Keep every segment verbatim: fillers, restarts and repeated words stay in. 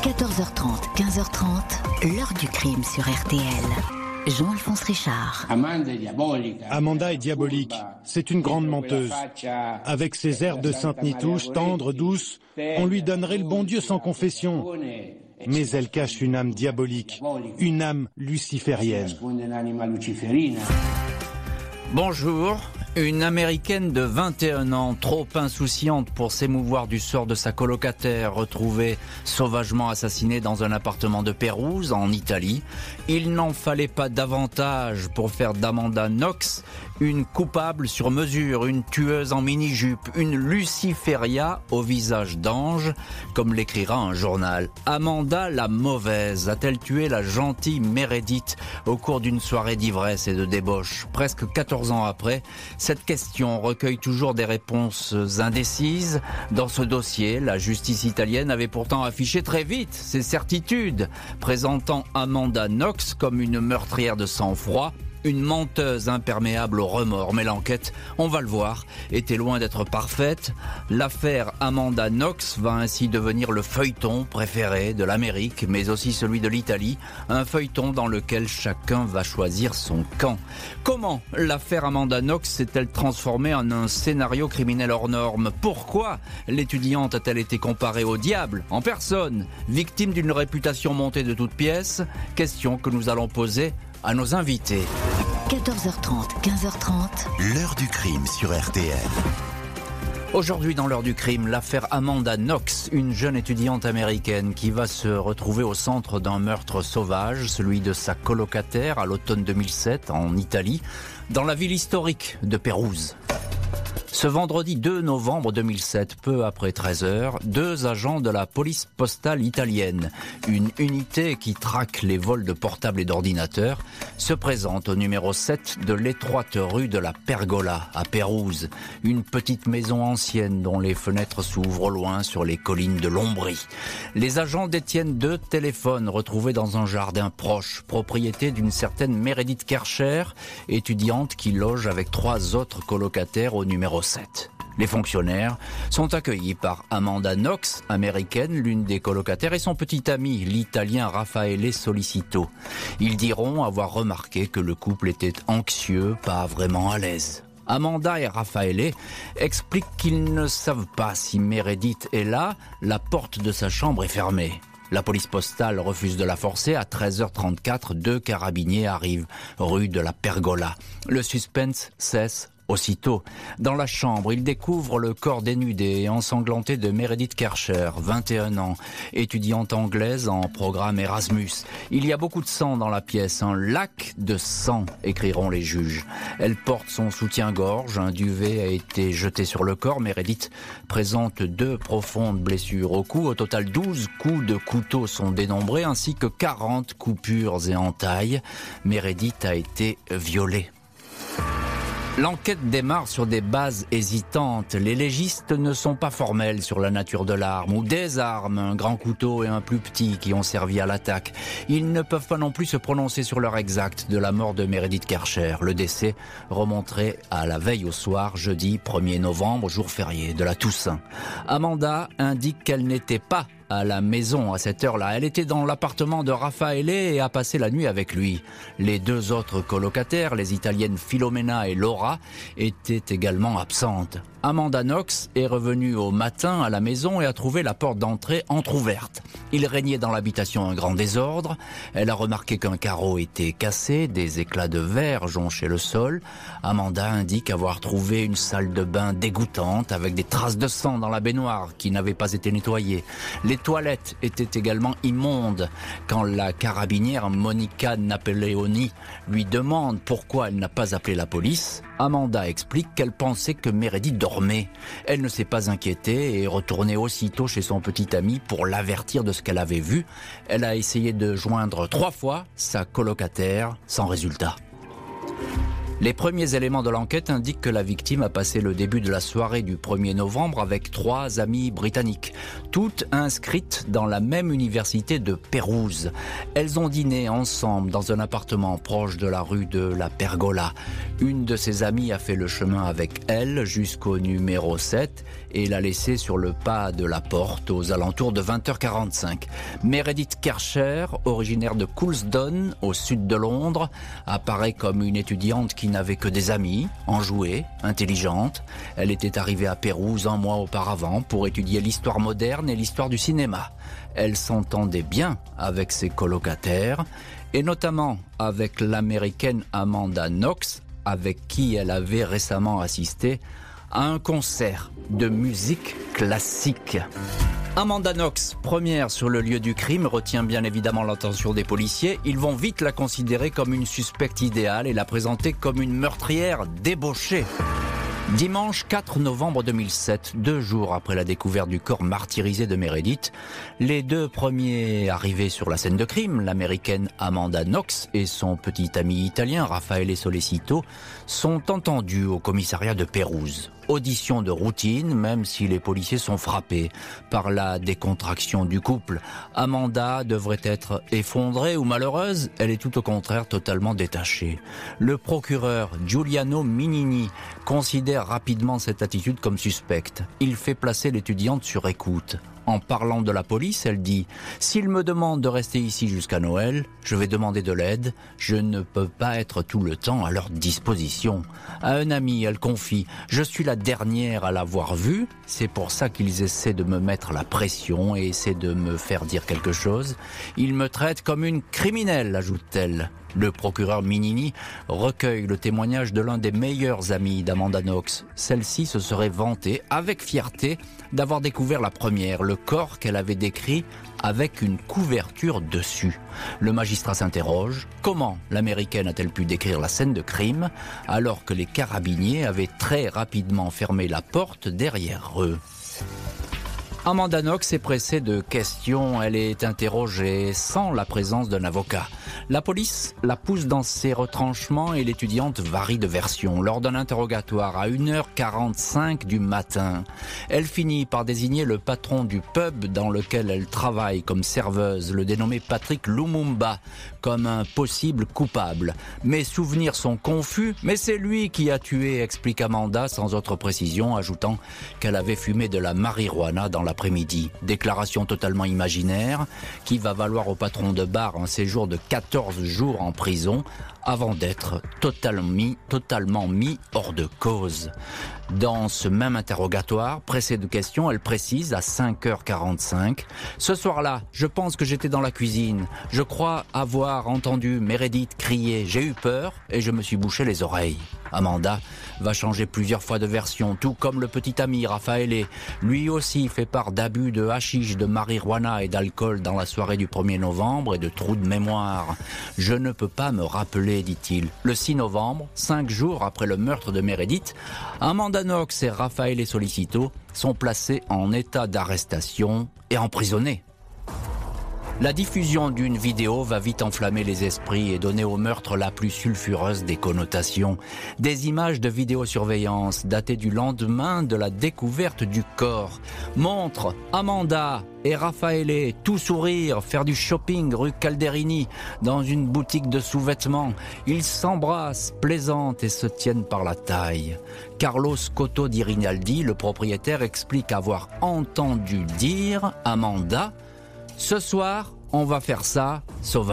quatorze heures trente, quinze heures trente, l'heure du crime sur R T L. Jean-Alphonse Richard. Amanda est diabolique. C'est une grande menteuse. Avec ses airs de sainte Nitouche, tendre, douce, on lui donnerait le bon Dieu sans confession. Mais elle cache une âme diabolique, une âme luciférienne. Bonjour. Une Américaine de vingt et un ans, trop insouciante pour s'émouvoir du sort de sa colocataire, retrouvée sauvagement assassinée dans un appartement de Pérouse, en Italie. Il n'en fallait pas davantage pour faire d'Amanda Knox une coupable sur mesure, une tueuse en mini-jupe, une Luciferia au visage d'ange, comme l'écrira un journal. Amanda la mauvaise a-t-elle tué la gentille Meredith au cours d'une soirée d'ivresse et de débauche? Presque quatorze ans après, cette question recueille toujours des réponses indécises. Dans ce dossier, la justice italienne avait pourtant affiché très vite ses certitudes, présentant Amanda Knox comme une meurtrière de sang-froid, une menteuse imperméable au remords. Mais l'enquête, on va le voir, était loin d'être parfaite. L'affaire Amanda Knox va ainsi devenir le feuilleton préféré de l'Amérique, mais aussi celui de l'Italie, un feuilleton dans lequel chacun va choisir son camp. Comment l'affaire Amanda Knox s'est-elle transformée en un scénario criminel hors norme? Pourquoi l'étudiante a-t-elle été comparée au diable en personne, victime d'une réputation montée de toutes pièces? Question que nous allons poser à nos invités. quatorze heures trente, quinze heures trente. L'heure du crime sur R T L. Aujourd'hui dans l'heure du crime, l'affaire Amanda Knox, une jeune étudiante américaine qui va se retrouver au centre d'un meurtre sauvage, celui de sa colocataire à l'automne deux mille sept en Italie, dans la ville historique de Pérouse. Ce vendredi deux novembre deux mille sept, peu après treize heures, deux agents de la police postale italienne, une unité qui traque les vols de portables et d'ordinateurs, se présentent au numéro sept de l'étroite rue de la Pergola, à Pérouse, une petite maison ancienne dont les fenêtres s'ouvrent au loin sur les collines de l'Ombrie. Les agents détiennent deux téléphones retrouvés dans un jardin proche, propriété d'une certaine Meredith Kercher, étudiante qui loge avec trois autres colocataires au numéro sept. Les fonctionnaires sont accueillis par Amanda Knox, américaine, l'une des colocataires, et son petit ami, l'italien Raffaele Solicito. Ils diront avoir remarqué que le couple était anxieux, pas vraiment à l'aise. Amanda et Raffaele expliquent qu'ils ne savent pas si Meredith est là, la porte de sa chambre est fermée. La police postale refuse de la forcer. À treize heures trente-quatre, deux carabiniers arrivent, rue de la Pergola. Le suspense cesse aussitôt. Dans la chambre, il découvre le corps dénudé et ensanglanté de Meredith Kercher, vingt et un ans, étudiante anglaise en programme Erasmus. Il y a beaucoup de sang dans la pièce, un lac de sang, écriront les juges. Elle porte son soutien-gorge, un duvet a été jeté sur le corps. Meredith présente deux profondes blessures au cou. Au total, douze coups de couteau sont dénombrés, ainsi que quarante coupures et entailles. Meredith a été violée. L'enquête démarre sur des bases hésitantes. Les légistes ne sont pas formels sur la nature de l'arme ou des armes, un grand couteau et un plus petit qui ont servi à l'attaque. Ils ne peuvent pas non plus se prononcer sur l'heure exacte de la mort de Meredith Kercher. Le décès remonterait à la veille au soir, jeudi premier novembre, jour férié de la Toussaint. Amanda indique qu'elle n'était pas à la maison à cette heure-là. Elle était dans l'appartement de Raffaele et a passé la nuit avec lui. Les deux autres colocataires, les italiennes Filomena et Laura, étaient également absentes. Amanda Knox est revenue au matin à la maison et a trouvé la porte d'entrée entrouverte. Il régnait dans l'habitation un grand désordre. Elle a remarqué qu'un carreau était cassé, des éclats de verre jonchaient le sol. Amanda indique avoir trouvé une salle de bain dégoûtante avec des traces de sang dans la baignoire qui n'avait pas été nettoyée. Les toilettes étaient également immondes. Quand la carabinière Monica Napoleoni lui demande pourquoi elle n'a pas appelé la police, Amanda explique qu'elle pensait que Meredith dormait. Elle ne s'est pas inquiétée et est retournée aussitôt chez son petit ami pour l'avertir de ce qu'elle avait vu. Elle a essayé de joindre trois fois sa colocataire, sans résultat. Les premiers éléments de l'enquête indiquent que la victime a passé le début de la soirée du premier novembre avec trois amies britanniques, toutes inscrites dans la même université de Pérouse. Elles ont dîné ensemble dans un appartement proche de la rue de la Pergola. Une de ses amies a fait le chemin avec elle jusqu'au numéro sept et l'a laissée sur le pas de la porte aux alentours de vingt heures quarante-cinq. Meredith Kercher, originaire de Coulsdon, au sud de Londres, apparaît comme une étudiante qui n'avait que des amis, enjouée, intelligente. Elle était arrivée à Pérouse un mois auparavant pour étudier l'histoire moderne et l'histoire du cinéma. Elle s'entendait bien avec ses colocataires et notamment avec l'américaine Amanda Knox, avec qui elle avait récemment assisté à un concert de musique classique. Amanda Knox, première sur le lieu du crime, retient bien évidemment l'attention des policiers. Ils vont vite la considérer comme une suspecte idéale et la présenter comme une meurtrière débauchée. Dimanche quatre novembre deux mille sept, deux jours après la découverte du corps martyrisé de Meredith, les deux premiers arrivés sur la scène de crime, l'américaine Amanda Knox et son petit ami italien Raffaele Solecito, sont entendus au commissariat de Pérouse. Audition de routine, même si les policiers sont frappés par la décontraction du couple. Amanda devrait être effondrée ou malheureuse, elle est tout au contraire totalement détachée. Le procureur Giuliano Minini considère rapidement cette attitude comme suspecte. Il fait placer l'étudiante sur écoute. En parlant de la police, elle dit « S'ils me demandent de rester ici jusqu'à Noël, je vais demander de l'aide. Je ne peux pas être tout le temps à leur disposition. » À un ami, elle confie « Je suis la dernière à l'avoir vue. C'est pour ça qu'ils essaient de me mettre la pression et essaient de me faire dire quelque chose. Ils me traitent comme une criminelle, ajoute-t-elle. » Le procureur Minini recueille le témoignage de l'un des meilleurs amis d'Amanda Knox. Celle-ci se serait vantée, avec fierté, d'avoir découvert la première, le corps qu'elle avait décrit avec une couverture dessus. Le magistrat s'interroge, comment l'américaine a-t-elle pu décrire la scène de crime alors que les carabiniers avaient très rapidement fermé la porte derrière eux? Amanda Knox est pressée de questions, elle est interrogée sans la présence d'un avocat. La police la pousse dans ses retranchements et l'étudiante varie de version. Lors d'un interrogatoire à une heure quarante-cinq du matin, elle finit par désigner le patron du pub dans lequel elle travaille comme serveuse, le dénommé Patrick Lumumba, comme un possible coupable. Mes souvenirs sont confus, mais c'est lui qui a tué, explique Amanda sans autre précision, ajoutant qu'elle avait fumé de la marijuana dans l'après-midi. Déclaration totalement imaginaire qui va valoir au patron de bar un séjour de quatorze jours en prison avant d'être totalement mis, totalement mis hors de cause. Dans ce même interrogatoire, pressée de questions, elle précise à cinq heures quarante-cinq « Ce soir-là, je pense que j'étais dans la cuisine. Je crois avoir entendu Meredith crier. J'ai eu peur et je me suis bouché les oreilles. » Amanda va changer plusieurs fois de version, tout comme le petit ami Raffaele. Lui aussi fait part d'abus de hashish, de marijuana et d'alcool dans la soirée du premier novembre et de trous de mémoire. « Je ne peux pas me rappeler, dit-il. » Le six novembre, cinq jours après le meurtre de Meredith, Amanda Knox et Raffaele Solecito sont placés en état d'arrestation et emprisonnés. La diffusion d'une vidéo va vite enflammer les esprits et donner au meurtre la plus sulfureuse des connotations. Des images de vidéosurveillance datées du lendemain de la découverte du corps montrent Amanda et Raffaele tout sourire, faire du shopping rue Calderini dans une boutique de sous-vêtements. Ils s'embrassent, plaisantent et se tiennent par la taille. Carlos Cotto di Rinaldi, le propriétaire, explique avoir entendu dire Amanda « Ce soir, on va faire ça sauvagement ».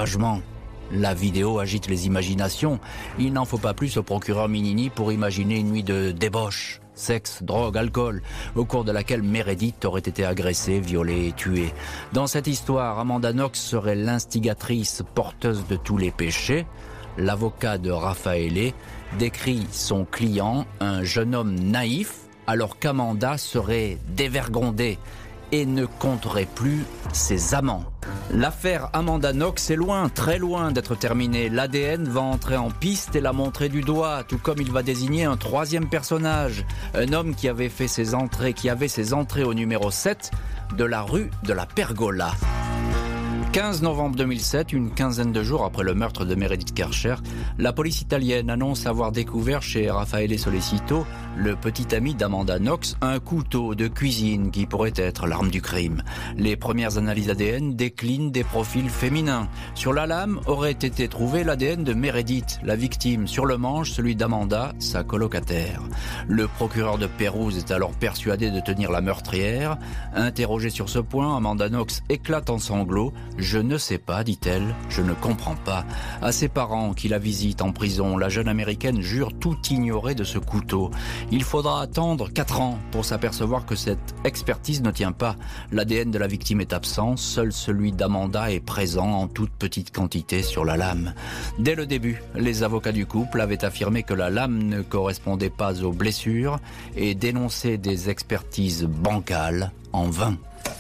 La vidéo agite les imaginations. Il n'en faut pas plus au procureur Minini pour imaginer une nuit de débauche, sexe, drogue, alcool, au cours de laquelle Meredith aurait été agressée, violée et tuée. Dans cette histoire, Amanda Knox serait l'instigatrice porteuse de tous les péchés. L'avocat de Raffaele décrit son client, un jeune homme naïf, alors qu'Amanda serait dévergondée et ne compterait plus ses amants. L'affaire Amanda Knox est loin, très loin d'être terminée. L'A D N va entrer en piste et la montrer du doigt, tout comme il va désigner un troisième personnage, un homme qui avait fait ses entrées, qui avait ses entrées au numéro sept de la rue de la Pergola. quinze novembre deux mille sept, une quinzaine de jours après le meurtre de Meredith Kercher, la police italienne annonce avoir découvert chez Raffaele Solicito, le petit ami d'Amanda Knox, un couteau de cuisine qui pourrait être l'arme du crime. Les premières analyses A D N déclinent des profils féminins. Sur la lame aurait été trouvé l'A D N de Meredith, la victime. Sur le manche, celui d'Amanda, sa colocataire. Le procureur de Pérouse est alors persuadé de tenir la meurtrière. Interrogée sur ce point, Amanda Knox éclate en sanglots. « Je ne sais pas, dit-elle, je ne comprends pas. » À ses parents qui la visitent en prison, la jeune américaine jure tout ignorer de ce couteau. Il faudra attendre quatre ans pour s'apercevoir que cette expertise ne tient pas. L'A D N de la victime est absent, seul celui d'Amanda est présent en toute petite quantité sur la lame. Dès le début, les avocats du couple avaient affirmé que la lame ne correspondait pas aux blessures et dénoncé des expertises bancales en vain.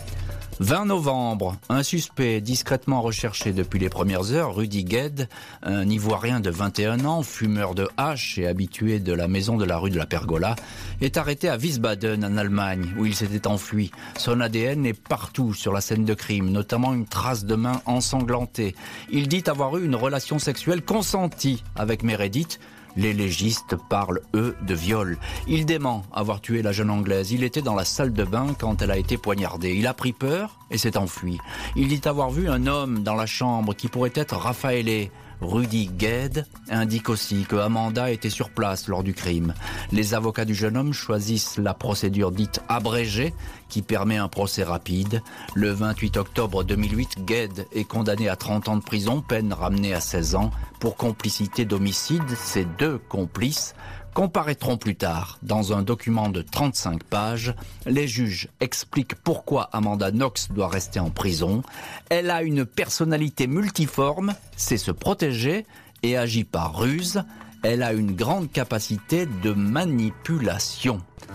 vingt novembre, un suspect discrètement recherché depuis les premières heures, Rudy Gued, un Ivoirien de vingt et un ans, fumeur de hache et habitué de la maison de la rue de la Pergola, est arrêté à Wiesbaden en Allemagne, où il s'était enfui. Son A D N est partout sur la scène de crime, notamment une trace de main ensanglantée. Il dit avoir eu une relation sexuelle consentie avec Meredith. Les légistes parlent, eux, de viol. Il dément avoir tué la jeune Anglaise. Il était dans la salle de bain quand elle a été poignardée. Il a pris peur et s'est enfui. Il dit avoir vu un homme dans la chambre qui pourrait être Raffaele. Rudy Gued indique aussi que Amanda était sur place lors du crime. Les avocats du jeune homme choisissent la procédure dite abrégée qui permet un procès rapide. Le vingt-huit octobre deux mille huit, Gued est condamné à trente ans de prison, peine ramenée à seize ans. Pour complicité d'homicide, ces deux complices comparaîtront plus tard. Dans un document de trente-cinq pages, les juges expliquent pourquoi Amanda Knox doit rester en prison. Elle a une personnalité multiforme, sait se protéger et agit par ruse. Elle a une grande capacité de manipulation.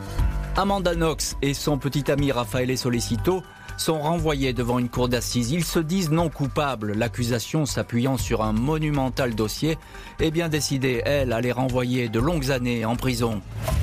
Amanda Knox et son petit ami Raffaele Solicito sont renvoyés devant une cour d'assises. Ils se disent non coupables. L'accusation, s'appuyant sur un monumental dossier, est bien décidée, elle, à les renvoyer de longues années en prison.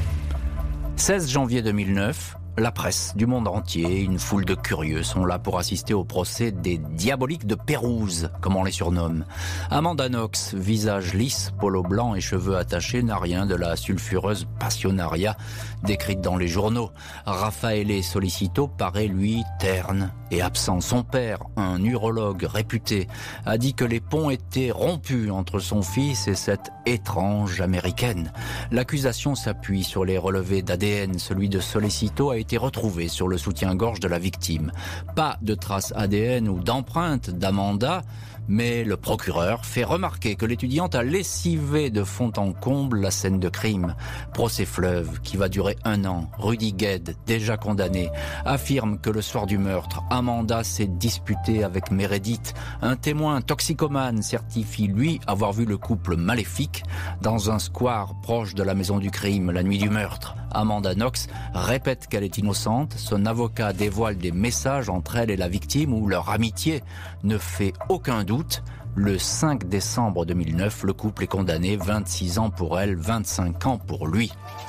seize janvier deux mille neuf, la presse du monde entier, une foule de curieux sont là pour assister au procès des diaboliques de Pérouse, comme on les surnomme. Amanda Knox, visage lisse, polo blanc et cheveux attachés, n'a rien de la sulfureuse passionnariat décrite dans les journaux. Raffaele Solicito paraît, lui, terne et absent. Son père, un urologue réputé, a dit que les ponts étaient rompus entre son fils et cette étrange américaine. L'accusation s'appuie sur les relevés d'A D N. Celui de Solicito a été retrouvé sur le soutien-gorge de la victime. Pas de traces A D N ou d'empreintes d'Amanda, mais le procureur fait remarquer que l'étudiante a lessivé de fond en comble la scène de crime. Procès fleuve qui va durer un an. Rudy Gued, déjà condamné, affirme que le soir du meurtre, Amanda s'est disputée avec Meredith. Un témoin toxicomane certifie, lui, avoir vu le couple maléfique dans un square proche de la maison du crime la nuit du meurtre. Amanda Knox répète qu'elle est innocente. Son avocat dévoile des messages entre elle et la victime où leur amitié ne fait aucun doute. Le cinq décembre deux mille neuf, le couple est condamné, vingt-six ans pour elle, vingt-cinq ans pour lui.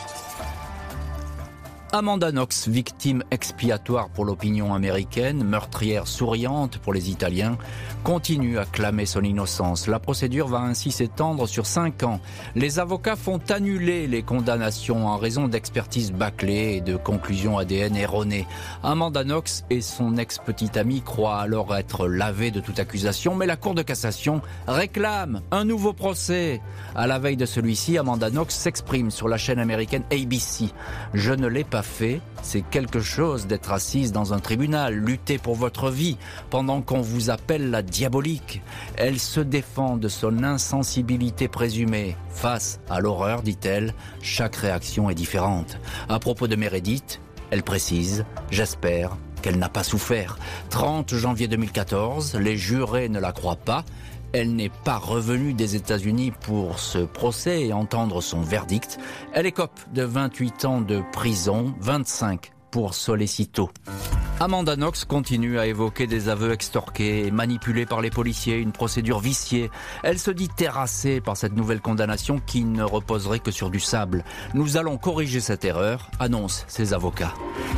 Amanda Knox, victime expiatoire pour l'opinion américaine, meurtrière souriante pour les Italiens, continue à clamer son innocence. La procédure va ainsi s'étendre sur cinq ans. Les avocats font annuler les condamnations en raison d'expertises bâclées et de conclusions A D N erronées. Amanda Knox et son ex-petite amie croient alors être lavés de toute accusation, mais la Cour de cassation réclame un nouveau procès. À la veille de celui-ci, Amanda Knox s'exprime sur la chaîne américaine A B C. « Je ne l'ai pas fait, c'est quelque chose d'être assise dans un tribunal, lutter pour votre vie, pendant qu'on vous appelle la diabolique. » Elle se défend de son insensibilité présumée. Face à l'horreur, dit-elle, chaque réaction est différente. À propos de Meredith, elle précise « J'espère qu'elle n'a pas souffert. » trente janvier deux mille quatorze, les jurés ne la croient pas. Elle n'est pas revenue des États-Unis pour ce procès et entendre son verdict. Elle écope de vingt-huit ans de prison, vingt-cinq pour Solicito. Amanda Knox continue à évoquer des aveux extorqués, manipulés par les policiers, une procédure viciée. Elle se dit terrassée par cette nouvelle condamnation qui ne reposerait que sur du sable. Nous allons corriger cette erreur, annoncent ses avocats.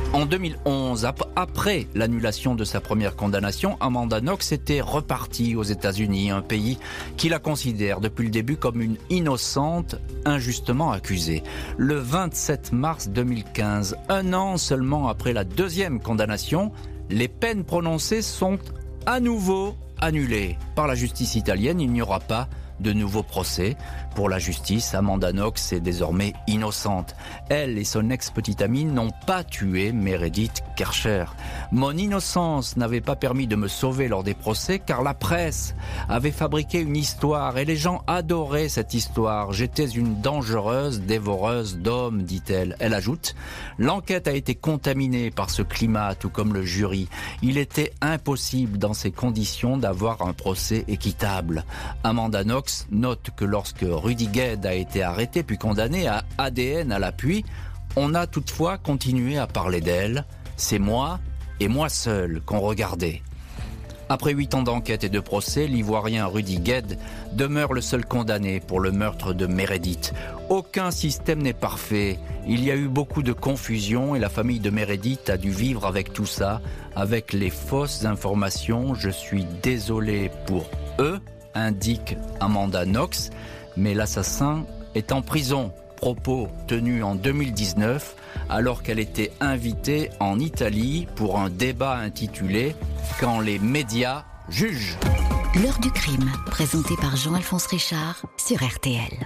En deux mille onze, après l'annulation de sa première condamnation, Amanda Knox était repartie aux États-Unis, un pays qui la considère depuis le début comme une innocente injustement accusée. Le vingt-sept mars deux mille quinze, un an seulement après la deuxième condamnation, les peines prononcées sont à nouveau annulées. Par la justice italienne, il n'y aura pas de nouveau procès. Pour la justice, Amanda Knox est désormais innocente. Elle et son ex-petite amie n'ont pas tué Meredith Kercher. Mon innocence n'avait pas permis de me sauver lors des procès car la presse avait fabriqué une histoire et les gens adoraient cette histoire. J'étais une dangereuse dévoreuse d'hommes, dit-elle. Elle ajoute, l'enquête a été contaminée par ce climat, tout comme le jury. Il était impossible dans ces conditions d'avoir un procès équitable. Amanda Knox note que lorsque Rudy Gued a été arrêté puis condamné à A D N à l'appui, on a toutefois continué à parler d'elle. C'est moi et moi seul qu'on regardait. Après huit ans d'enquête et de procès, l'Ivoirien Rudy Gued demeure le seul condamné pour le meurtre de Meredith. Aucun système n'est parfait. Il y a eu beaucoup de confusion et la famille de Meredith a dû vivre avec tout ça, avec les fausses informations. Je suis désolé pour eux, indique Amanda Knox, mais l'assassin est en prison. Propos tenus en deux mille dix-neuf, alors qu'elle était invitée en Italie pour un débat intitulé « Quand les médias jugent ». L'heure du crime, présenté par Jean-Alphonse Richard sur R T L.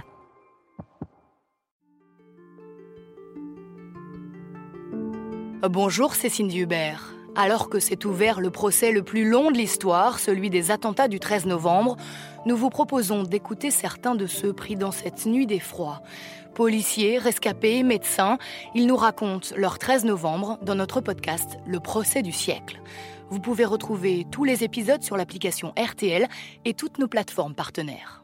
Bonjour, c'est Cindy Hubert. Alors que s'est ouvert le procès le plus long de l'histoire, celui des attentats du treize novembre, nous vous proposons d'écouter certains de ceux pris dans cette nuit d'effroi. Policiers, rescapés, médecins, ils nous racontent leur treize novembre dans notre podcast « Le procès du siècle ». Vous pouvez retrouver tous les épisodes sur l'application R T L et toutes nos plateformes partenaires.